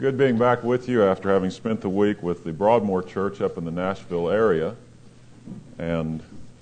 Good being back with you after having spent the week with the Broadmoor Church up in the Nashville area. And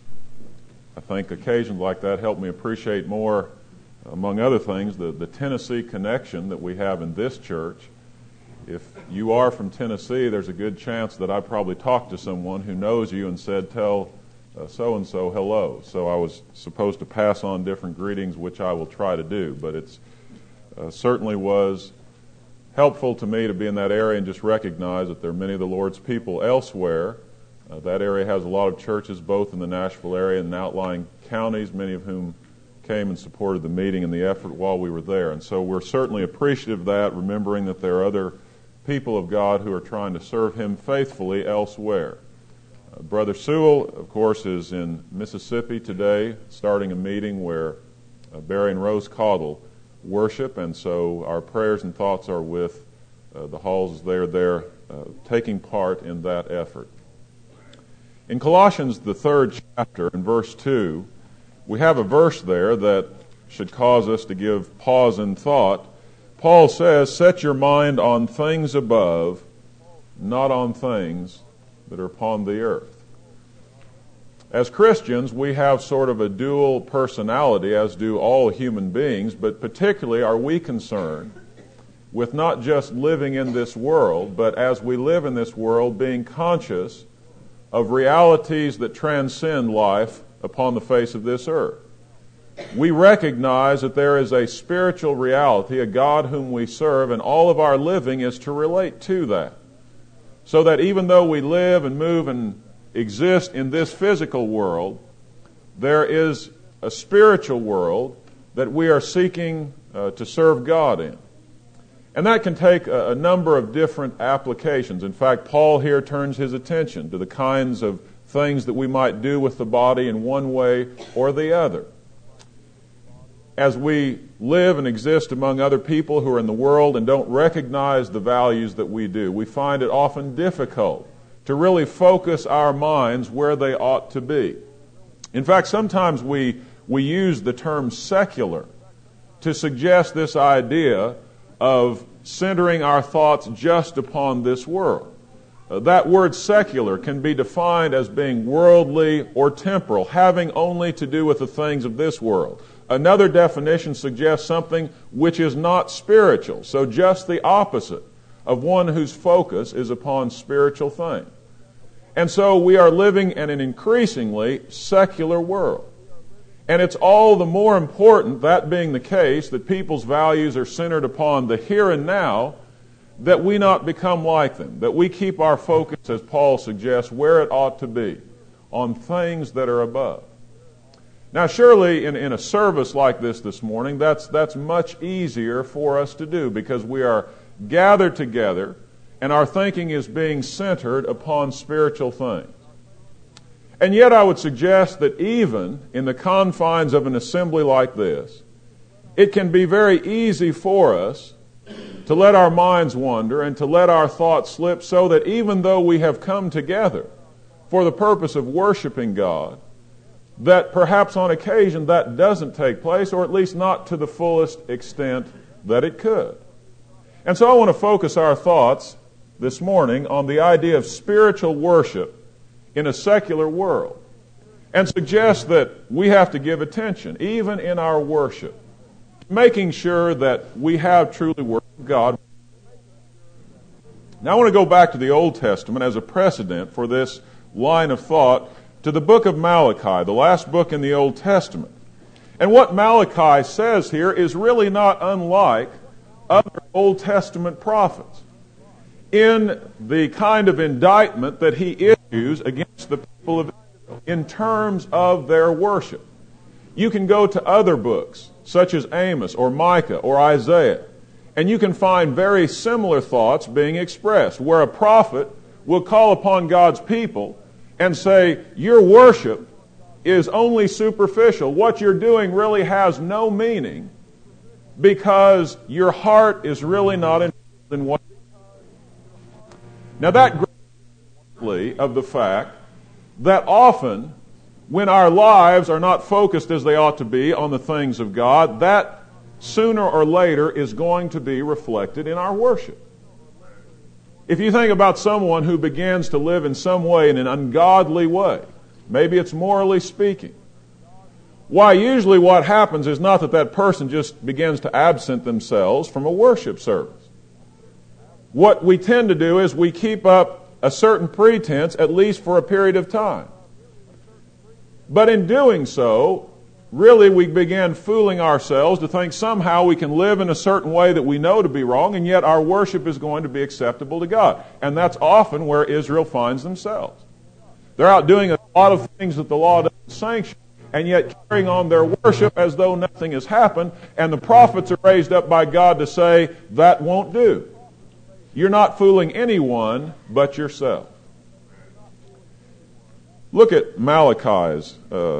I think occasions like that help me appreciate more, among other things, the Tennessee connection that we have in this church. If you are from Tennessee, there's a good chance that I probably talked to someone who knows you and said, tell so-and-so hello. So I was supposed to pass on different greetings, which I will try to do. But it's certainly was helpful to me to be in that area and just recognize that there are many of the Lord's people elsewhere. That area has a lot of churches both in the Nashville area and in outlying counties, many of whom came and supported the meeting and the effort while we were there. And so we're certainly appreciative of that, remembering that there are other people of God who are trying to serve Him faithfully elsewhere. Brother Sewell, of course, is in Mississippi today, starting a meeting where Barry and Rose Caudle worship, and so our prayers and thoughts are with the Halls as they are there taking part in that effort. In Colossians, the 3rd chapter, in verse 2, we have a verse there that should cause us to give pause in thought. Paul says, set your mind on things above, not on things that are upon the earth. As Christians, we have sort of a dual personality, as do all human beings, but particularly are we concerned with not just living in this world, but as we live in this world, being conscious of realities that transcend life upon the face of this earth. We recognize that there is a spiritual reality, a God whom we serve, and all of our living is to relate to that. So that even though we live and move and exist in this physical world, there is a spiritual world that we are seeking to serve God in. And that can take a number of different applications. In fact, Paul here turns his attention to the kinds of things that we might do with the body in one way or the other. As we live and exist among other people who are in the world and don't recognize the values that we do, we find it often difficult to really focus our minds where they ought to be. In fact, sometimes we use the term secular to suggest this idea of centering our thoughts just upon this world. That word secular can be defined as being worldly or temporal, having only to do with the things of this world. Another definition suggests something which is not spiritual, so just the opposite of one whose focus is upon spiritual things. And so we are living in an increasingly secular world. And it's all the more important, that being the case, that people's values are centered upon the here and now, that we not become like them, that we keep our focus, as Paul suggests, where it ought to be, on things that are above. Now, surely in a service like this morning, that's much easier for us to do because we are gathered together and our thinking is being centered upon spiritual things. And yet I would suggest that even in the confines of an assembly like this, it can be very easy for us to let our minds wander and to let our thoughts slip so that even though we have come together for the purpose of worshiping God, that perhaps on occasion that doesn't take place, or at least not to the fullest extent that it could. And so I want to focus our thoughts this morning on the idea of spiritual worship in a secular world and suggest that we have to give attention, even in our worship, making sure that we have truly worshiped God. Now I want to go back to the Old Testament as a precedent for this line of thought to the book of Malachi, the last book in the Old Testament. And what Malachi says here is really not unlike other Old Testament prophets in the kind of indictment that he issues against the people of Israel in terms of their worship. You can go to other books, such as Amos or Micah or Isaiah, and you can find very similar thoughts being expressed, where a prophet will call upon God's people and say, your worship is only superficial. What you're doing really has no meaning because your heart is really not interested in what. Now that greatly of the fact that often when our lives are not focused as they ought to be on the things of God, that sooner or later is going to be reflected in our worship. If you think about someone who begins to live in some way, in an ungodly way, maybe it's morally speaking, why, usually what happens is not that that person just begins to absent themselves from a worship service. What we tend to do is we keep up a certain pretense, at least for a period of time. But in doing so, really we begin fooling ourselves to think somehow we can live in a certain way that we know to be wrong, and yet our worship is going to be acceptable to God. And that's often where Israel finds themselves. They're out doing a lot of things that the law doesn't sanction, and yet carrying on their worship as though nothing has happened, and the prophets are raised up by God to say, that won't do. You're not fooling anyone but yourself. Look at Malachi's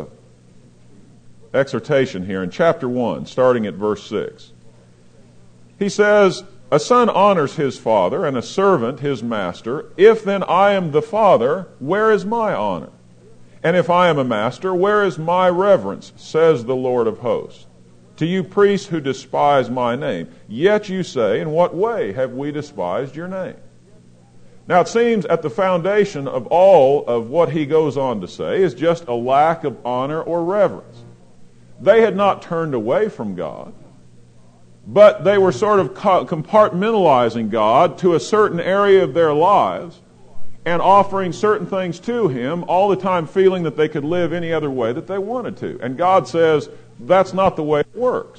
exhortation here in chapter 1, starting at verse 6. He says, a son honors his father, and a servant his master. If then I am the father, where is my honor? And if I am a master, where is my reverence, says the Lord of hosts? To you priests who despise my name, yet you say, in what way have we despised your name? Now it seems at the foundation of all of what he goes on to say is just a lack of honor or reverence. They had not turned away from God, but they were sort of compartmentalizing God to a certain area of their lives and offering certain things to Him, all the time feeling that they could live any other way that they wanted to. And God says, that's not the way it works.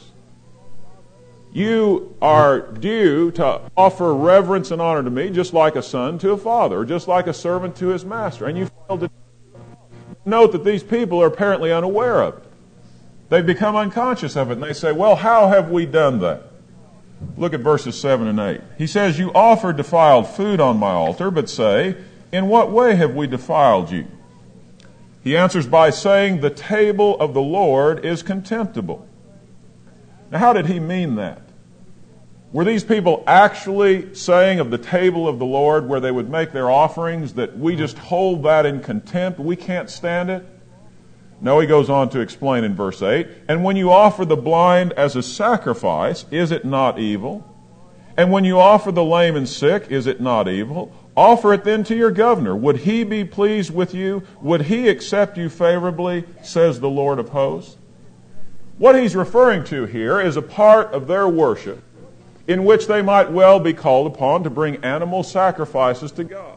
You are due to offer reverence and honor to me just like a son to a father, or just like a servant to his master. And you failed to note that these people are apparently unaware of it. They've become unconscious of it, and they say, well, how have we done that? Look at verses 7 and 8. He says, you offer defiled food on my altar, but say, in what way have we defiled you? He answers by saying, the table of the Lord is contemptible. Now, how did he mean that? Were these people actually saying of the table of the Lord, where they would make their offerings, that we just hold that in contempt, we can't stand it? No, he goes on to explain in verse 8, and when you offer the blind as a sacrifice, is it not evil? And when you offer the lame and sick, is it not evil? Offer it then to your governor. Would he be pleased with you? Would he accept you favorably, says the Lord of hosts? What he's referring to here is a part of their worship in which they might well be called upon to bring animal sacrifices to God.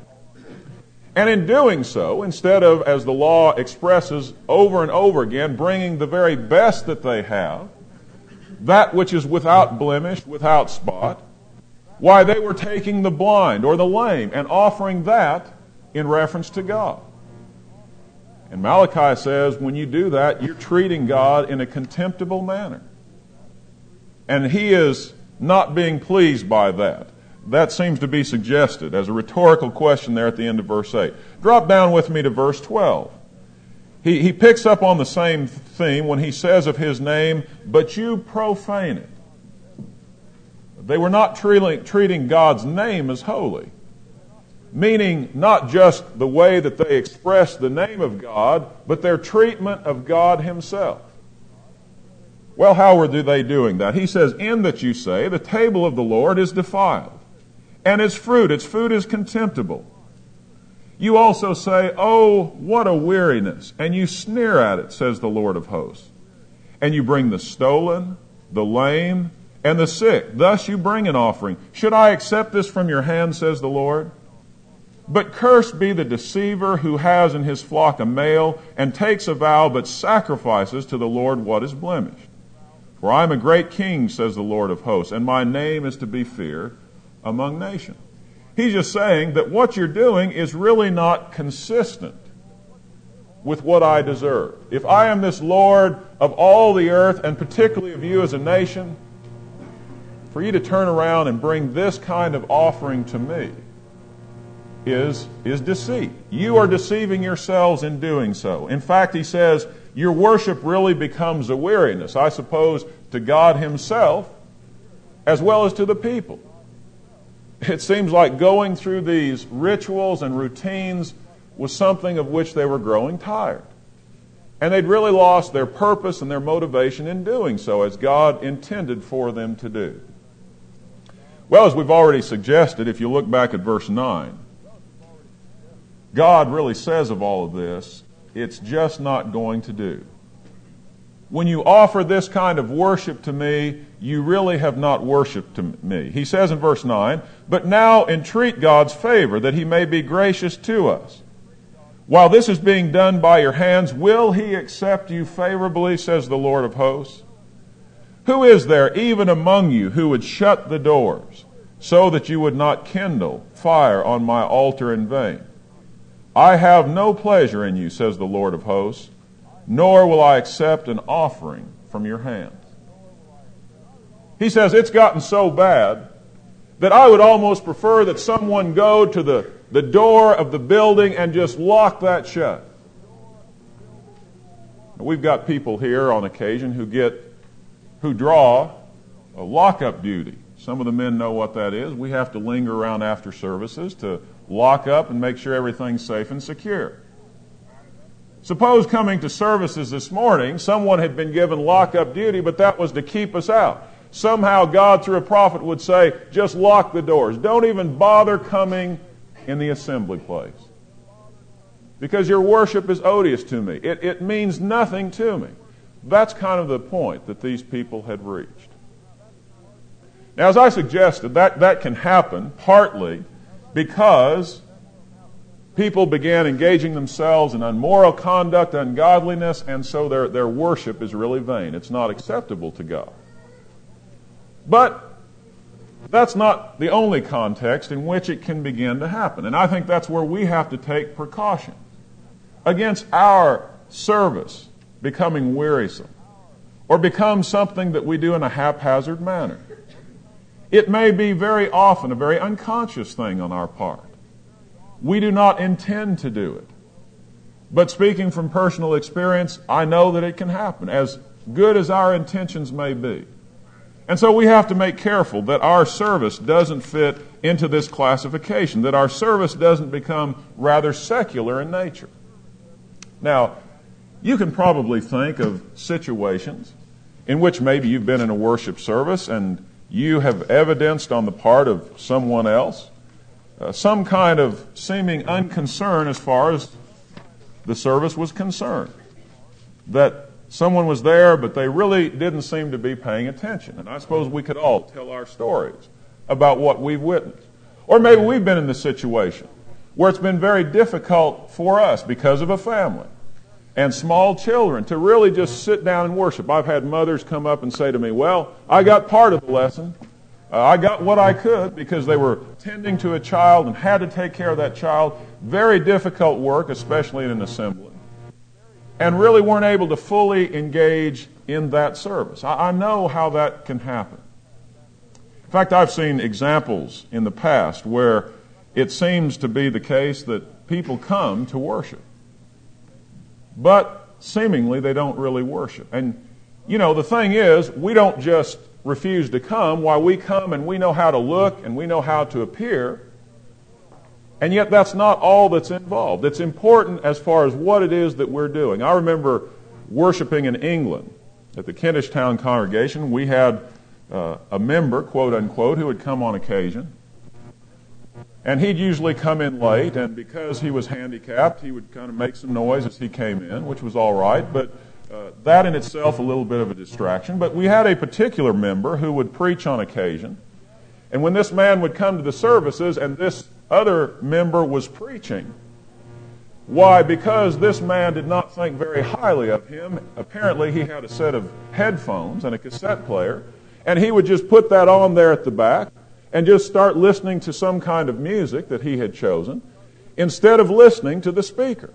And in doing so, instead of, as the law expresses over and over again, bringing the very best that they have, that which is without blemish, without spot, why, they were taking the blind or the lame and offering that in reference to God. And Malachi says, when you do that, you're treating God in a contemptible manner. And he is not being pleased by that. That seems to be suggested as a rhetorical question there at the end of verse 8. Drop down with me to verse 12. He picks up on the same theme when he says of his name, but you profane it. They were not treating God's name as holy, meaning not just the way that they express the name of God, but their treatment of God himself. Well, how were they doing that? He says, in that you say, the table of the Lord is defiled, and its food is contemptible. You also say, oh, what a weariness, and you sneer at it, says the Lord of hosts. And you bring the stolen, the lame, and the sick. Thus you bring an offering. Should I accept this from your hand, says the Lord? But cursed be the deceiver who has in his flock a male, and takes a vow, but sacrifices to the Lord what is blemished. For I am a great king, says the Lord of hosts, and my name is to be feared among nations. He's just saying that what you're doing is really not consistent with what I deserve. If I am this Lord of all the earth, and particularly of you as a nation, for you to turn around and bring this kind of offering to me is deceit. You are deceiving yourselves in doing so. In fact, he says, your worship really becomes a weariness, I suppose, to God himself as well as to the people. It seems like going through these rituals and routines was something of which they were growing tired. And they'd really lost their purpose and their motivation in doing so, as God intended for them to do. Well, as we've already suggested, if you look back at verse 9, God really says of all of this, it's just not going to do. When you offer this kind of worship to me, you really have not worshiped to me. He says in verse 9, but now entreat God's favor that he may be gracious to us. While this is being done by your hands, will he accept you favorably, says the Lord of hosts? Who is there even among you who would shut the doors so that you would not kindle fire on my altar in vain? I have no pleasure in you, says the Lord of hosts, nor will I accept an offering from your hands. He says it's gotten so bad that I would almost prefer that someone go to the door of the building and just lock that shut. We've got people here on occasion who draw a lockup duty. Some of the men know what that is. We have to linger around after services to lock up and make sure everything's safe and secure. Suppose coming to services this morning, someone had been given lockup duty, but that was to keep us out. Somehow God, through a prophet, would say, just lock the doors. Don't even bother coming in the assembly place, because your worship is odious to me. It means nothing to me. That's kind of the point that these people had reached. Now, as I suggested, that can happen partly because people began engaging themselves in immoral conduct, ungodliness, and so their worship is really vain. It's not acceptable to God. But that's not the only context in which it can begin to happen. And I think that's where we have to take precaution against our service becoming wearisome or become something that we do in a haphazard manner. It may be very often a very unconscious thing on our part. We do not intend to do it. But speaking from personal experience, I know that it can happen, as good as our intentions may be. And so we have to make careful that our service doesn't fit into this classification, that our service doesn't become rather secular in nature. Now, you can probably think of situations in which maybe you've been in a worship service and you have evidenced on the part of someone else some kind of seeming unconcern as far as the service was concerned. That someone was there, but they really didn't seem to be paying attention. And I suppose we could all tell our stories about what we've witnessed. Or maybe we've been in this situation where it's been very difficult for us because of a family and small children to really just sit down and worship. I've had mothers come up and say to me, well, I got part of the lesson. I got what I could because they were tending to a child and had to take care of that child. Very difficult work, especially in an assembly. And really weren't able to fully engage in that service. I know how that can happen. In fact, I've seen examples in the past where it seems to be the case that people come to worship, but seemingly they don't really worship. And, you know, the thing is, we don't just refuse to come. Why, we come and we know how to look and we know how to appear. And yet that's not all that's involved. It's important as far as what it is that we're doing. I remember worshiping in England at the Kentish Town congregation. We had a member, quote unquote, who would come on occasion. And he'd usually come in late, and because he was handicapped, he would kind of make some noise as he came in, which was all right. But that in itself a little bit of a distraction. But we had a particular member who would preach on occasion. And when this man would come to the services and this other member was preaching, why? Because this man did not think very highly of him. Apparently he had a set of headphones and a cassette player, and he would just put that on there at the back and just start listening to some kind of music that he had chosen instead of listening to the speaker.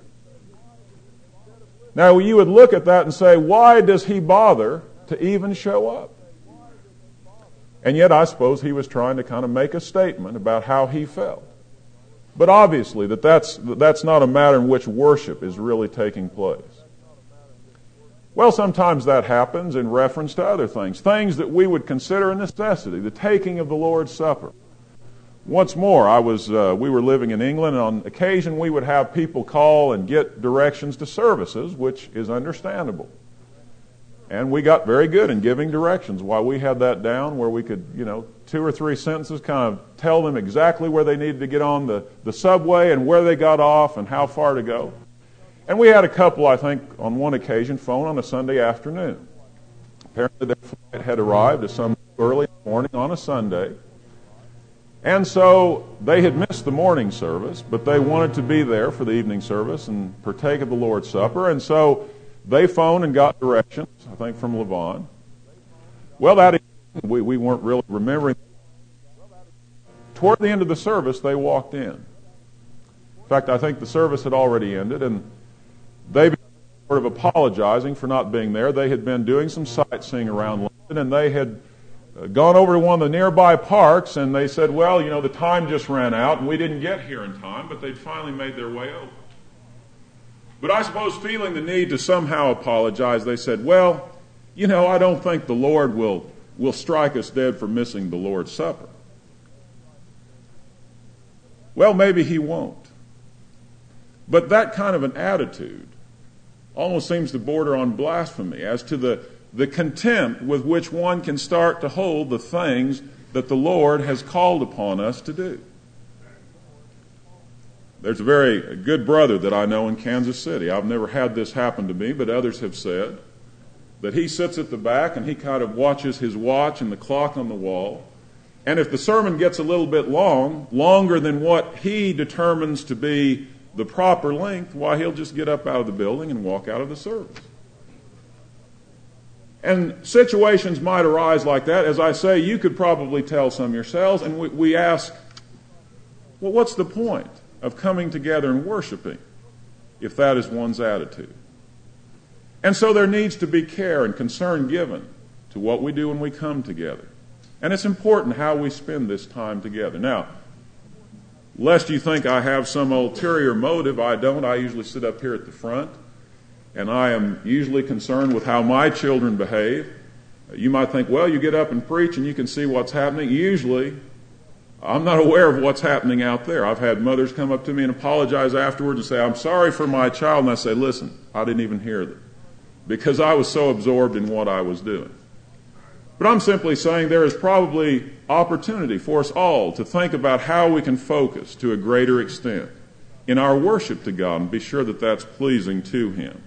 Now, you would look at that and say, why does he bother to even show up? And yet I suppose he was trying to kind of make a statement about how he felt. But obviously that's not a matter in which worship is really taking place. Well, sometimes that happens in reference to other things that we would consider a necessity, the taking of the Lord's Supper. Once more, we were living in England, and on occasion we would have people call and get directions to services, which is understandable. And we got very good in giving directions. Why, we had that down where we could, 2 or 3 sentences, kind of tell them exactly where they needed to get on the subway and where they got off and how far to go. And we had a couple, I think, on one occasion, phone on a Sunday afternoon. Apparently their flight had arrived at some early morning on a Sunday. And so they had missed the morning service, but they wanted to be there for the evening service and partake of the Lord's Supper. And so they phoned and got directions, I think, from Levon. Well, that evening, we weren't really remembering. Toward the end of the service, they walked in. In fact, I think the service had already ended, and they began sort of apologizing for not being there. They had been doing some sightseeing around London, and they had gone over to one of the nearby parks, and they said, well, the time just ran out, and we didn't get here in time, but they'd finally made their way over. But I suppose feeling the need to somehow apologize, they said, well, I don't think the Lord will strike us dead for missing the Lord's Supper. Well, maybe He won't. But that kind of an attitude almost seems to border on blasphemy as to the contempt with which one can start to hold the things that the Lord has called upon us to do. There's a very good brother that I know in Kansas City. I've never had this happen to me, but others have said that he sits at the back and he kind of watches his watch and the clock on the wall. And if the sermon gets a little bit longer than what he determines to be the proper length, why, he'll just get up out of the building and walk out of the service. And situations might arise like that. As I say, you could probably tell some yourselves, and we ask, well, what's the point of coming together and worshiping if that is one's attitude? And so there needs to be care and concern given to what we do when we come together. And it's important how we spend this time together. Now, lest you think I have some ulterior motive, I don't. I usually sit up here at the front, and I am usually concerned with how my children behave. You might think, well, you get up and preach and you can see what's happening. Usually, I'm not aware of what's happening out there. I've had mothers come up to me and apologize afterwards and say, I'm sorry for my child. And I say, listen, I didn't even hear them because I was so absorbed in what I was doing. But I'm simply saying there is probably opportunity for us all to think about how we can focus to a greater extent in our worship to God and be sure that that's pleasing to Him.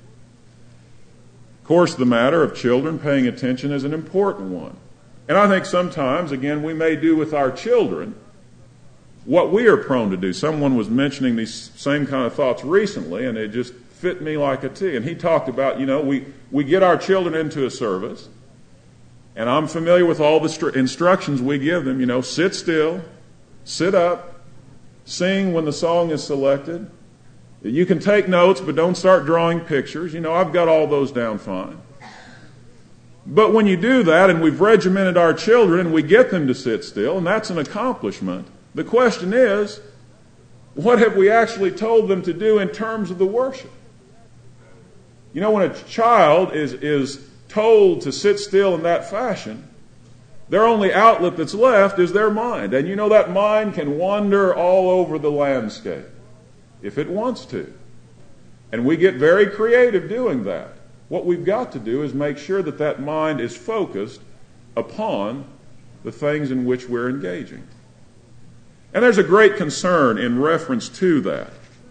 Of course, the matter of children paying attention is an important one. And I think sometimes, again, we may do with our children what we are prone to do. Someone was mentioning these same kind of thoughts recently, and it just fit me like a T. And he talked about, we get our children into a service, and I'm familiar with all the instructions we give them, sit still, sit up, sing when the song is selected. You can take notes, but don't start drawing pictures. I've got all those down fine. But when you do that, and we've regimented our children, and we get them to sit still, and that's an accomplishment, the question is, what have we actually told them to do in terms of the worship? When a child is told to sit still in that fashion, their only outlet that's left is their mind. And that mind can wander all over the landscape if it wants to. And we get very creative doing that. What we've got to do is make sure that that mind is focused upon the things in which we're engaging. And there's a great concern in reference to that.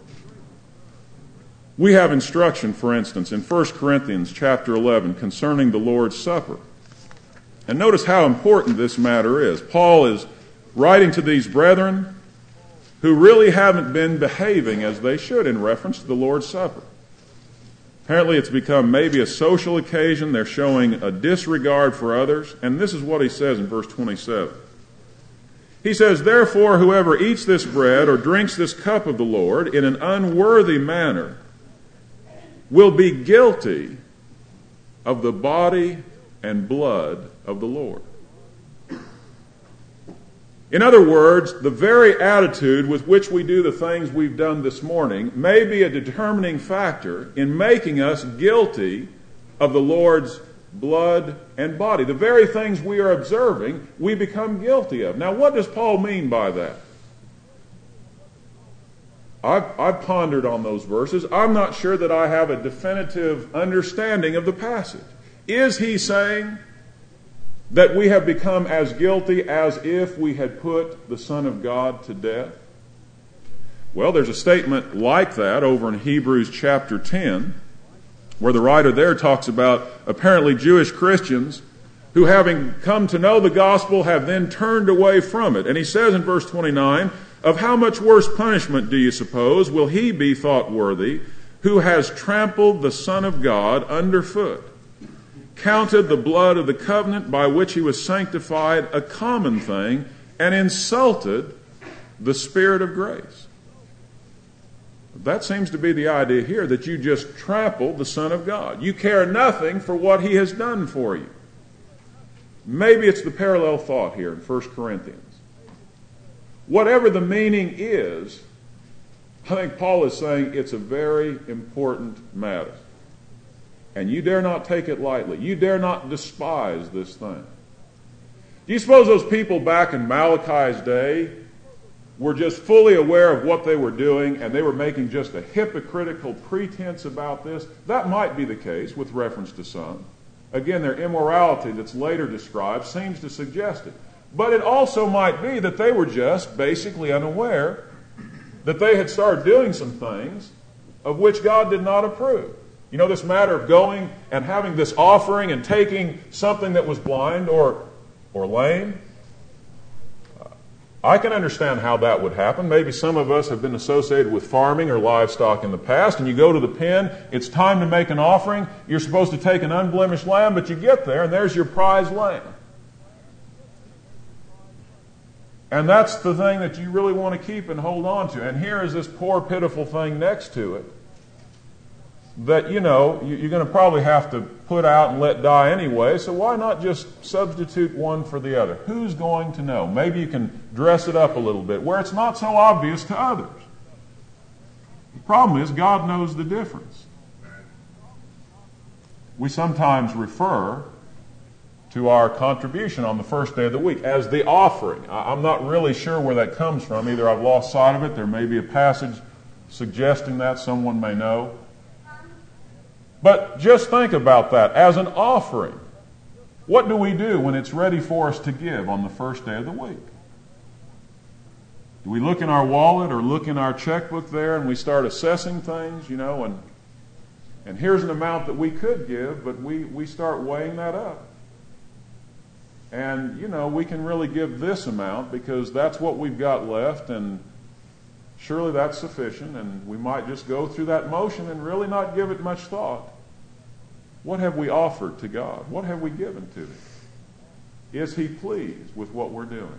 We have instruction, for instance, in 1 Corinthians chapter 11 concerning the Lord's Supper. And notice how important this matter is. Paul is writing to these brethren who really haven't been behaving as they should in reference to the Lord's Supper. Apparently it's become maybe a social occasion. They're showing a disregard for others. And this is what he says in verse 27. He says, therefore, whoever eats this bread or drinks this cup of the Lord in an unworthy manner will be guilty of the body and blood of the Lord. In other words, the very attitude with which we do the things we've done this morning may be a determining factor in making us guilty of the Lord's blood and body. The very things we are observing, we become guilty of. Now, what does Paul mean by that? I've pondered on those verses. I'm not sure that I have a definitive understanding of the passage. Is he saying that we have become as guilty as if we had put the Son of God to death? Well, there's a statement like that over in Hebrews chapter 10, where the writer there talks about apparently Jewish Christians who, having come to know the gospel, have then turned away from it. And he says in verse 29, "Of how much worse punishment, do you suppose, will he be thought worthy who has trampled the Son of God underfoot, counted the blood of the covenant by which he was sanctified a common thing, and insulted the Spirit of grace?" That seems to be the idea here, that you just trampled the Son of God. You care nothing for what he has done for you. Maybe it's the parallel thought here in 1 Corinthians. Whatever the meaning is, I think Paul is saying it's a very important matter. And you dare not take it lightly. You dare not despise this thing. Do you suppose those people back in Malachi's day were just fully aware of what they were doing and they were making just a hypocritical pretense about this? That might be the case with reference to some. Again, their immorality that's later described seems to suggest it. But it also might be that they were just basically unaware that they had started doing some things of which God did not approve. You know, this matter of going and having this offering and taking something that was blind or lame. I can understand how that would happen. Maybe some of us have been associated with farming or livestock in the past, and you go to the pen, it's time to make an offering. You're supposed to take an unblemished lamb, but you get there, and there's your prize lamb. And that's the thing that you really want to keep and hold on to. And here is this poor, pitiful thing next to it that, you know, you're going to probably have to put out and let die anyway, so why not just substitute one for the other? Who's going to know? Maybe you can dress it up a little bit where it's not so obvious to others. The problem is God knows the difference. We sometimes refer to our contribution on the first day of the week as the offering. I'm not really sure where that comes from. Either I've lost sight of it, there may be a passage suggesting that, someone may know. But just think about that as an offering. What do we do when it's ready for us to give on the first day of the week? Do we look in our wallet or look in our checkbook there and we start assessing things, you know, and here's an amount that we could give, but we start weighing that up. And, you know, we can really give this amount because that's what we've got left, and surely that's sufficient, and we might just go through that motion and really not give it much thought. What have we offered to God? What have we given to Him? Is He pleased with what we're doing?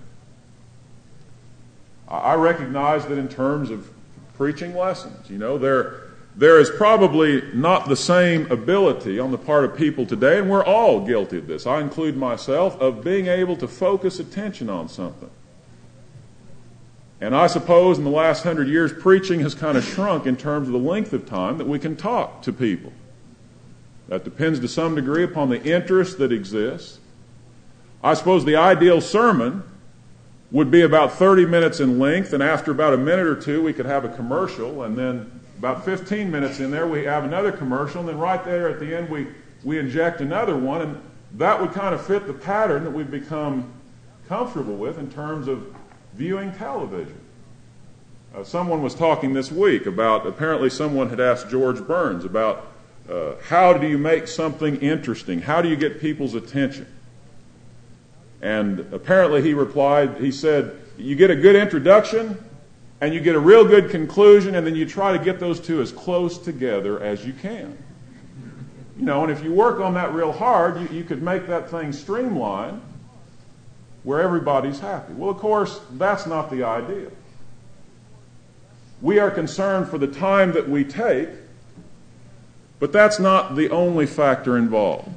I recognize that in terms of preaching lessons, you know, there is probably not the same ability on the part of people today, and we're all guilty of this. I include myself, of being able to focus attention on something. And I suppose in the last 100 years, preaching has kind of shrunk in terms of the length of time that we can talk to people. That depends to some degree upon the interest that exists. I suppose the ideal sermon would be about 30 minutes in length, and after about a minute or two we could have a commercial, and then about 15 minutes in there we have another commercial, and then right there at the end we inject another one, and that would kind of fit the pattern that we've become comfortable with in terms of viewing television. Someone was talking this week about, apparently someone had asked George Burns about how do you make something interesting? How do you get people's attention? And apparently he replied, he said, you get a good introduction and you get a real good conclusion, and then you try to get those two as close together as you can. You know, and if you work on that real hard, you could make that thing streamlined where everybody's happy. Well, of course, that's not the idea. We are concerned for the time that we take, but that's not the only factor involved.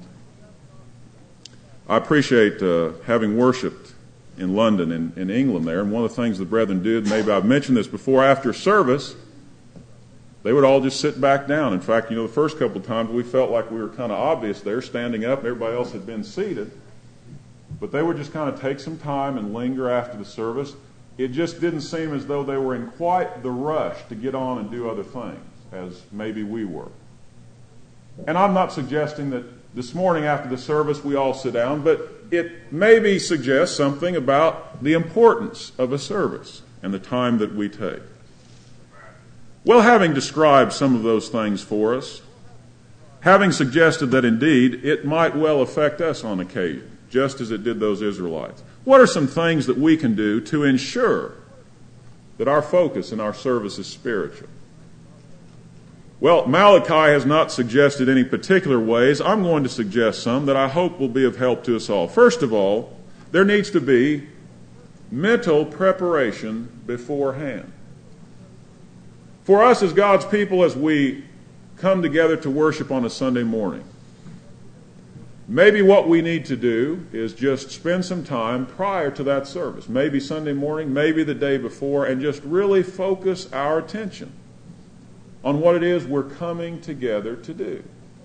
I appreciate having worshiped in London and in England there, and one of the things the brethren did, maybe I've mentioned this before, after service, they would all just sit back down. In fact, you know, the first couple of times we felt like we were kind of obvious there, standing up, everybody else had been seated, but they would just kind of take some time and linger after the service. It just didn't seem as though they were in quite the rush to get on and do other things, as maybe we were. And I'm not suggesting that this morning after the service we all sit down, but it maybe suggests something about the importance of a service and the time that we take. Well, having described some of those things for us, having suggested that indeed it might well affect us on occasion, just as it did those Israelites, what are some things that we can do to ensure that our focus and our service is spiritual? Well, Malachi has not suggested any particular ways. I'm going to suggest some that I hope will be of help to us all. First of all, there needs to be mental preparation beforehand. For us as God's people, as we come together to worship on a Sunday morning, maybe what we need to do is just spend some time prior to that service, maybe Sunday morning, maybe the day before, and just really focus our attention on what it is we're coming together to do.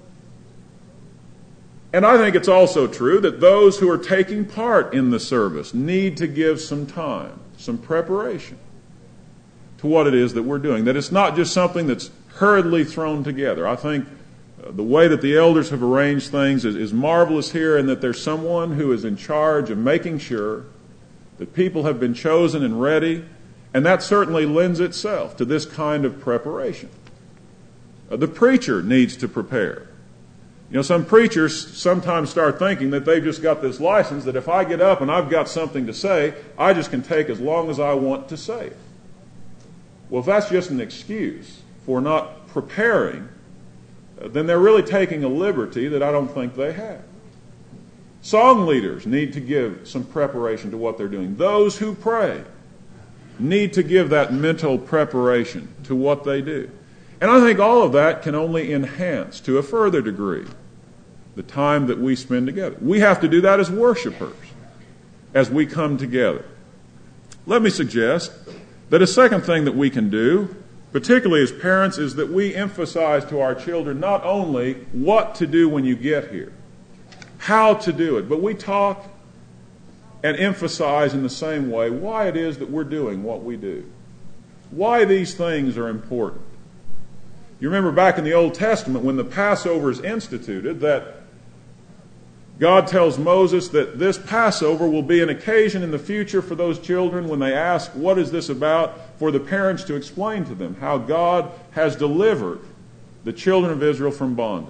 And I think it's also true that those who are taking part in the service need to give some time, some preparation to what it is that we're doing, that it's not just something that's hurriedly thrown together. I think the way that the elders have arranged things is marvelous here, and that there's someone who is in charge of making sure that people have been chosen and ready, and that certainly lends itself to this kind of preparation. The preacher needs to prepare. You know, some preachers sometimes start thinking that they've just got this license that if I get up and I've got something to say, I just can take as long as I want to say it. Well, if that's just an excuse for not preparing, then they're really taking a liberty that I don't think they have. Song leaders need to give some preparation to what they're doing. Those who pray need to give that mental preparation to what they do. And I think all of that can only enhance to a further degree the time that we spend together. We have to do that as worshipers as we come together. Let me suggest that a second thing that we can do, particularly as parents, is that we emphasize to our children not only what to do when you get here, how to do it, but we talk and emphasize in the same way why it is that we're doing what we do, why these things are important. You remember back in the Old Testament when the Passover is instituted that God tells Moses that this Passover will be an occasion in the future for those children when they ask, what is this about, for the parents to explain to them how God has delivered the children of Israel from bondage.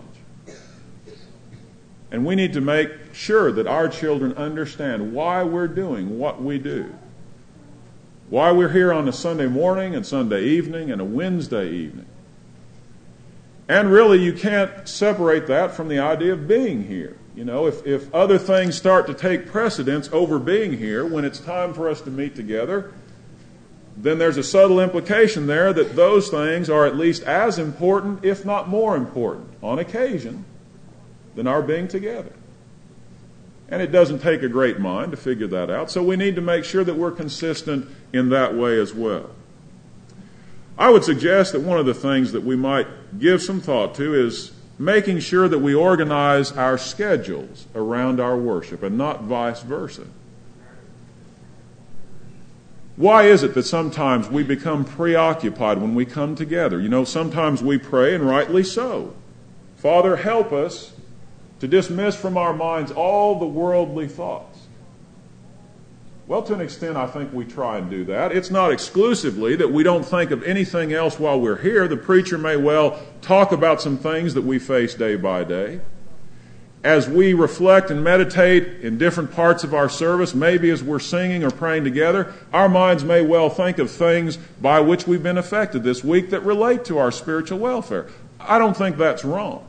And we need to make sure that our children understand why we're doing what we do, why we're here on a Sunday morning and Sunday evening and a Wednesday evening. And really, you can't separate that from the idea of being here. You know, if other things start to take precedence over being here when it's time for us to meet together, then there's a subtle implication there that those things are at least as important, if not more important, on occasion, than our being together. And it doesn't take a great mind to figure that out, so we need to make sure that we're consistent in that way as well. I would suggest that one of the things that we might give some thought to is making sure that we organize our schedules around our worship and not vice versa. Why is it that sometimes we become preoccupied when we come together? You know, sometimes we pray, and rightly so. Father, help us to dismiss from our minds all the worldly thoughts. Well, to an extent, I think we try and do that. It's not exclusively that we don't think of anything else while we're here. The preacher may well talk about some things that we face day by day. As we reflect and meditate in different parts of our service, maybe as we're singing or praying together, our minds may well think of things by which we've been affected this week that relate to our spiritual welfare. I don't think that's wrong.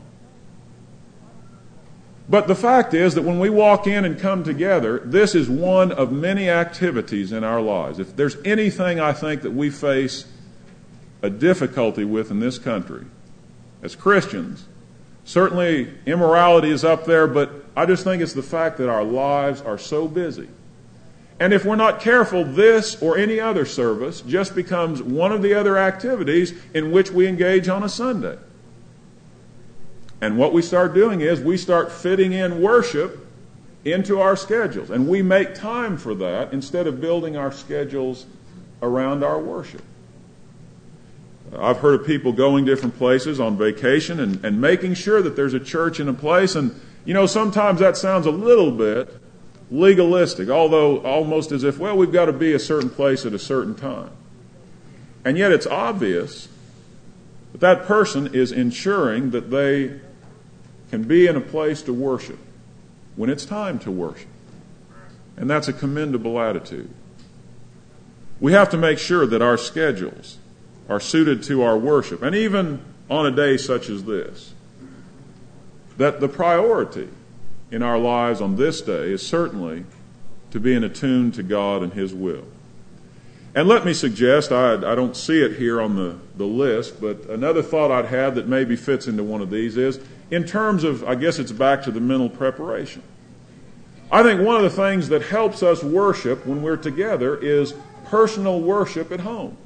But the fact is that when we walk in and come together, this is one of many activities in our lives. If there's anything I think that we face a difficulty with in this country, as Christians, certainly immorality is up there, but I just think it's the fact that our lives are so busy. And if we're not careful, this or any other service just becomes one of the other activities in which we engage on a Sunday. And what we start doing is we start fitting in worship into our schedules. And we make time for that instead of building our schedules around our worship. I've heard of people going different places on vacation and making sure that there's a church in a place. And, you know, sometimes that sounds a little bit legalistic, although almost as if, well, we've got to be a certain place at a certain time. And yet it's obvious that that person is ensuring that they can be in a place to worship when it's time to worship. And that's a commendable attitude. We have to make sure that our schedules are suited to our worship. And even on a day such as this, that the priority in our lives on this day is certainly to be attuned to God and His will. And let me suggest, I don't see it here on the list, but another thought I'd had that maybe fits into one of these is, in terms of, I guess it's back to the mental preparation. I think one of the things that helps us worship when we're together is personal worship at home.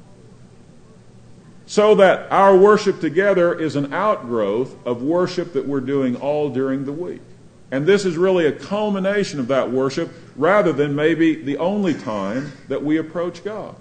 So that our worship together is an outgrowth of worship that we're doing all during the week. And this is really a culmination of that worship rather than maybe the only time that we approach God.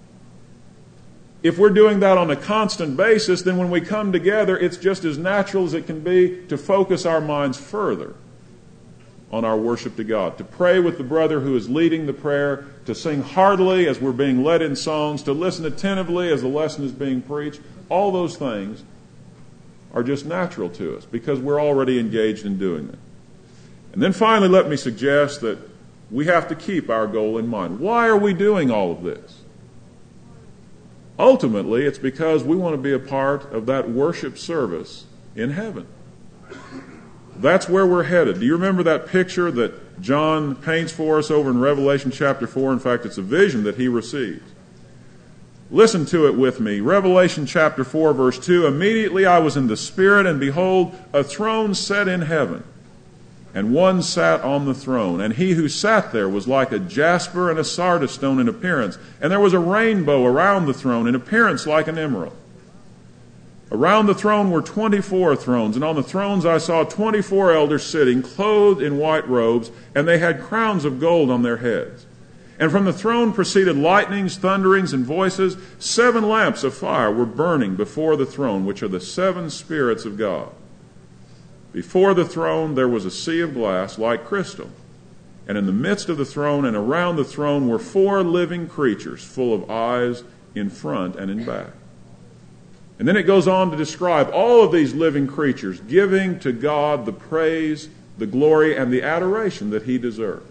If we're doing that on a constant basis, then when we come together, it's just as natural as it can be to focus our minds further on our worship to God, to pray with the brother who is leading the prayer, to sing heartily as we're being led in songs, to listen attentively as the lesson is being preached. All those things are just natural to us because we're already engaged in doing them. And then finally, let me suggest that we have to keep our goal in mind. Why are we doing all of this? Ultimately, it's because we want to be a part of that worship service in heaven. That's where we're headed. Do you remember that picture that John paints for us over in Revelation chapter 4? In fact, it's a vision that he receives. Listen to it with me. Revelation chapter 4, verse 2. Immediately I was in the Spirit, and behold, a throne set in heaven. And one sat on the throne, and he who sat there was like a jasper and a sardis stone in appearance. And there was a rainbow around the throne, in appearance like an emerald. Around the throne were 24 thrones, and on the thrones I saw 24 elders sitting, clothed in white robes, and they had crowns of gold on their heads. And from the throne proceeded lightnings, thunderings, and voices. 7 lamps of fire were burning before the throne, which are the 7 spirits of God. Before the throne there was a sea of glass like crystal, and in the midst of the throne and around the throne were 4 living creatures full of eyes in front and in back. And then it goes on to describe all of these living creatures giving to God the praise, the glory, and the adoration that He deserves.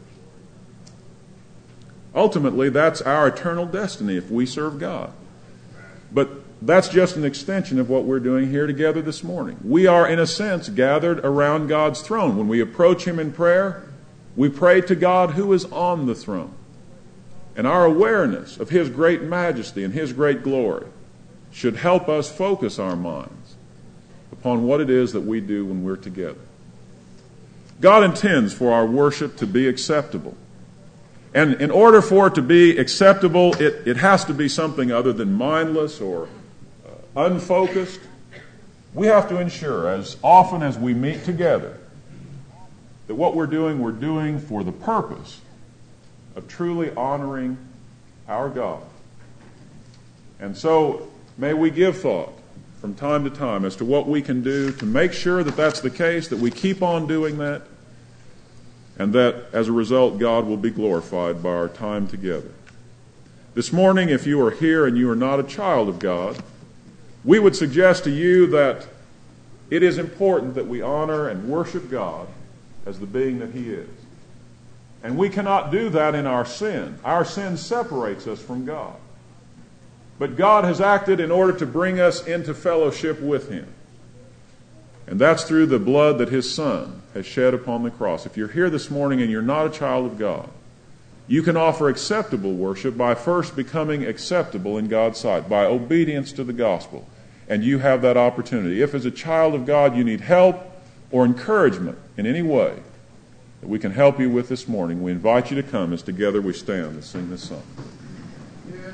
Ultimately, that's our eternal destiny if we serve God. But that's just an extension of what we're doing here together this morning. We are, in a sense, gathered around God's throne. When we approach Him in prayer, we pray to God who is on the throne. And our awareness of His great majesty and His great glory should help us focus our minds upon what it is that we do when we're together. God intends for our worship to be acceptable. And in order for it to be acceptable, it has to be something other than mindless or unfocused. We have to ensure, as often as we meet together, that what we're doing for the purpose of truly honoring our God. And so, may we give thought from time to time as to what we can do to make sure that that's the case, that we keep on doing that, and that, as a result, God will be glorified by our time together. This morning, if you are here and you are not a child of God, we would suggest to you that it is important that we honor and worship God as the being that He is. And we cannot do that in our sin. Our sin separates us from God. But God has acted in order to bring us into fellowship with Him. And that's through the blood that His Son has shed upon the cross. If you're here this morning and you're not a child of God, you can offer acceptable worship by first becoming acceptable in God's sight, by obedience to the gospel. And you have that opportunity. If as a child of God you need help or encouragement in any way that we can help you with this morning, we invite you to come as together we stand and sing this song.